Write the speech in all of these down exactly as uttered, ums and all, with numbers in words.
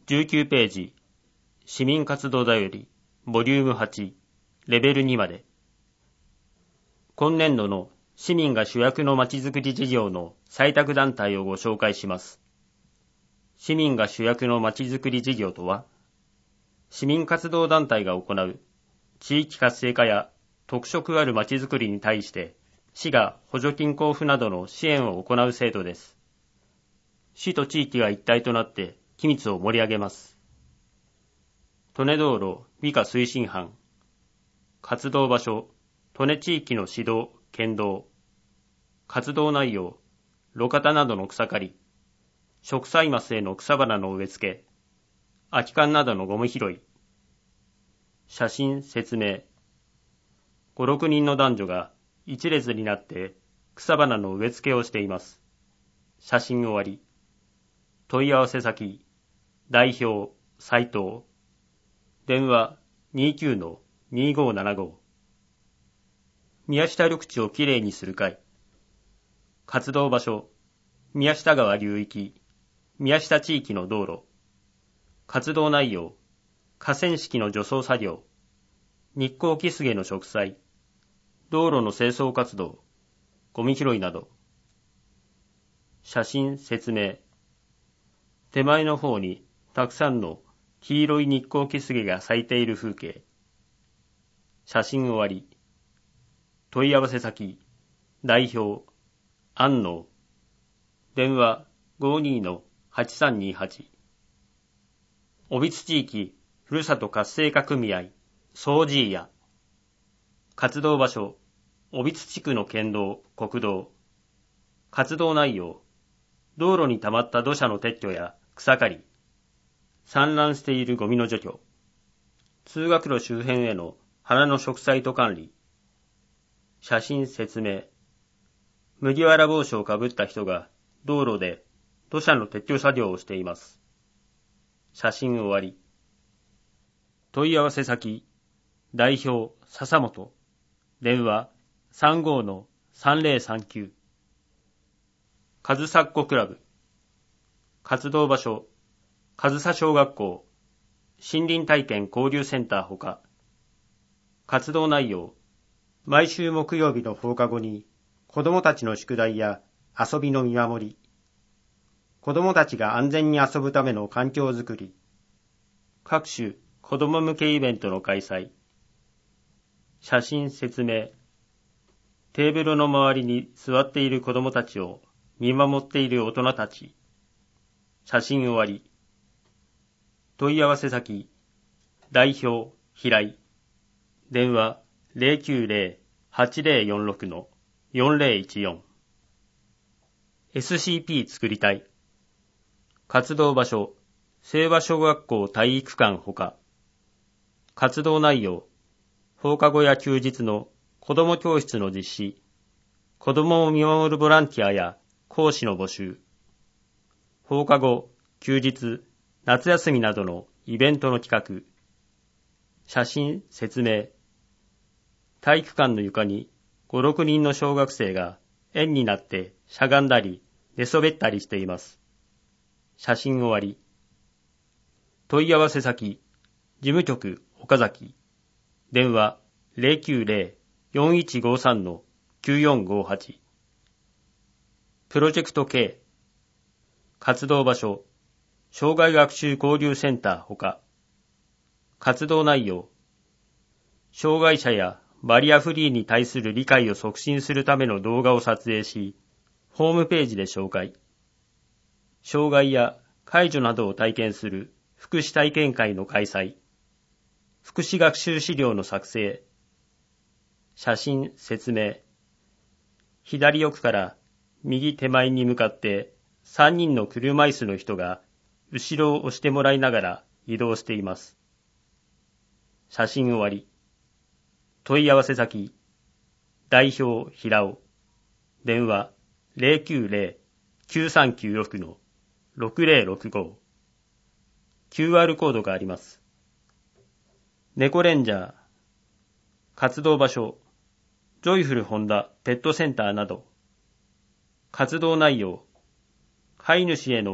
じゅうきゅうページ、市民活動だより、ボリュームはち、レベルにまで。今年度の市民が主役のまちづくり事業の採択団体をご紹介します。市民が主役のまちづくり事業とは、市民活動団体が行う地域活性化や特色あるまちづくりに対して市が補助金交付などの支援を行う制度です。市と地域が一体となって機密を盛り上げます。利根道路美化推進班。活動場所、利根地域の指導、県道。活動内容、路肩などの草刈り、植栽マスへの草花の植え付け、空き缶などのゴミ拾い。写真説明。ご、ろくにんの男女が一列になって草花の植え付けをしています。写真終わり。問い合わせ先、代表、斉藤。電話 にじゅうきゅうのにごーななご。宮下緑地をきれいにする会。活動場所、宮下川流域、宮下地域の道路。活動内容、河川敷の除草作業、日光キスゲの植栽、道路の清掃活動、ゴミ拾いなど。写真説明。手前の方にたくさんの黄色い日光キスゲが咲いている風景。写真終わり。問い合わせ先、代表、安納。電話 ごじゅうにのはちさんにはち。小櫃地域ふるさと活性化組合、掃除屋。活動場所、小櫃地区の県道、国道。活動内容、道路に溜まった土砂の撤去や草刈り、散乱しているゴミの除去、通学路周辺への花の植栽と管理。写真説明。麦わら帽子をかぶった人が道路で土砂の撤去作業をしています。写真終わり。問い合わせ先、代表、笹本。電話 さんごのさんぜろさんきゅう。上総子クラブ。活動場所、上総小学校、森林体験交流センターほか。活動内容、毎週木曜日の放課後に子どもたちの宿題や遊びの見守り、子どもたちが安全に遊ぶための環境づくり、各種子ども向けイベントの開催。写真説明。テーブルの周りに座っている子どもたちを見守っている大人たち。写真終わり。問い合わせ先、代表、平井。電話 ゼロきゅうゼロ はちゼロよんろく のよんゼロいちよん。エスシーピー 作りたい。活動場所、清和小学校体育館ほか。活動内容、放課後や休日の子ども教室の実施、子どもを見守るボランティアや講師の募集、放課後、休日、夏休みなどのイベントの企画。写真説明。体育館の床にご、ろくにんの小学生が円になってしゃがんだり寝そべったりしています。写真終わり。問い合わせ先、事務局岡崎。電話 ゼロきゅうゼロ よんいちごさんのきゅうよんごはち。プロジェクト K。活動場所、障害学習交流センターほか。活動内容、障害者やバリアフリーに対する理解を促進するための動画を撮影し、ホームページで紹介。障害や介助などを体験する福祉体験会の開催。福祉学習資料の作成。写真説明。左奥から右手前に向かってさんにんの車椅子の人が後ろを押してもらいながら移動しています。写真終わり。問い合わせ先、代表平尾。電話 ゼロきゅうゼロ きゅうさんきゅうろく のろくゼロろくご。キューアール コードがあります。猫レンジャー。活動場所、ジョイフルホンダペットセンターなど。活動内容、飼い主への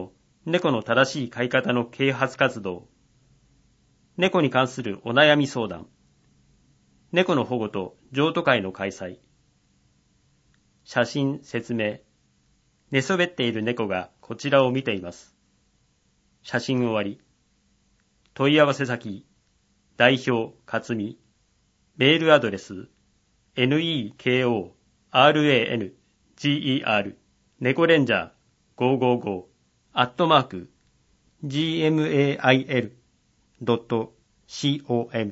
猫の正しい飼い方の啓発活動、猫に関するお悩み相談、猫の保護と譲渡会の開催、写真説明、寝そべっている猫がこちらを見ています。写真終わり。問い合わせ先、代表、勝美、メールアドレス、ネコランジャー、猫レンジャーごーごーごー、アットマーク、ジーエムエーアイエルドットコム。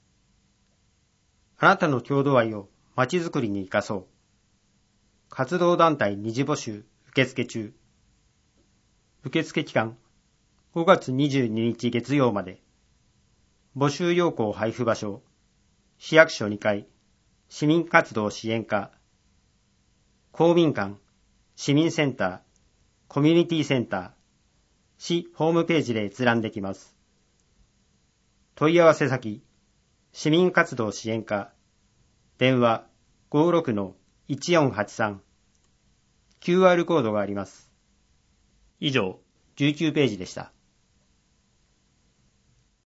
あなたの郷土愛をまちづくりに生かそう。活動団体二次募集受付中。受付期間ごがつにじゅうににち月曜まで。募集要項配布場所、市役所にかい、市民活動支援課、公民館、市民センター、コミュニティセンター、市ホームページで閲覧できます。問い合わせ先、市民活動支援課、電話 ごーろくのいちよんはちさん、キューアール コードがあります。以上、じゅうきゅうページでした。